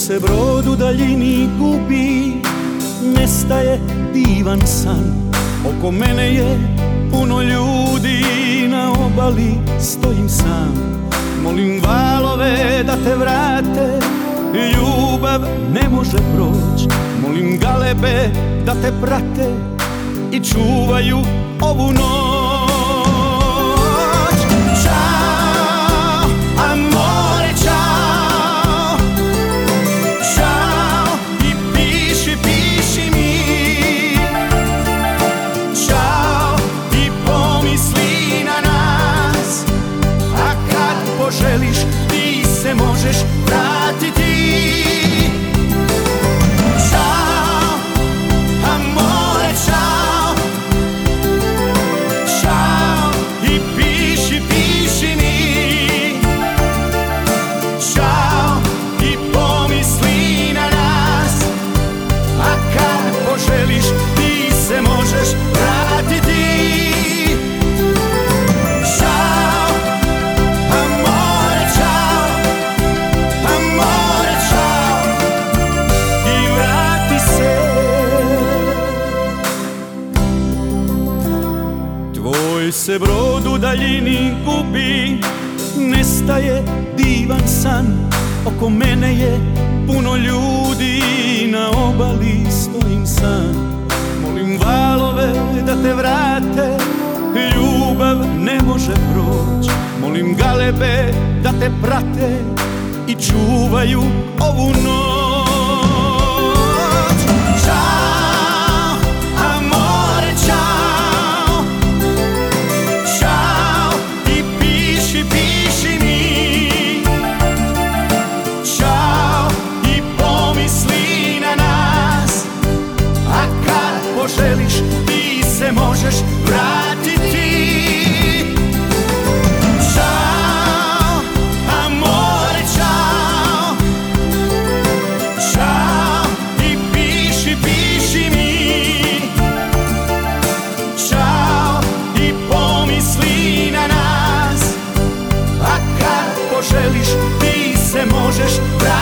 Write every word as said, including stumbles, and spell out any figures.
se brod u daljini gubi, nestaje divan san. Oko mene je puno ljudi, na obali stojim sam. Molim valove da te vrate, ljubav ne može proć. Molim galebe da te prate i čuvaju ovu noć. Ćao, amore, ćao. Ćao i piši, piši mi. Ćao i pomisli na nas. A kad poželiš ti se možeš vratiti. Želiš, ti se možeš vratiti. Ćao, amore, ćao. Amore, ćao. I vrati se. Tvoj se brod u daljini gubi, nestaje divan san. Oko mene je puno ljudi, na obali stojim sam. Molim valove da te vrate, ljubav ne može proć. Molim galebe da te prate i čuvaju ovu noć. Ćao, amore, ćao. Ćao i piši, piši mi. Ćao i pomisli na nas. A kad poželiš ti se možeš vratiti. Ćao, amore, ćao. Ćao i piši, piši mi. Ćao i pomisli na nas. A kad poželiš ti se možeš vratiti.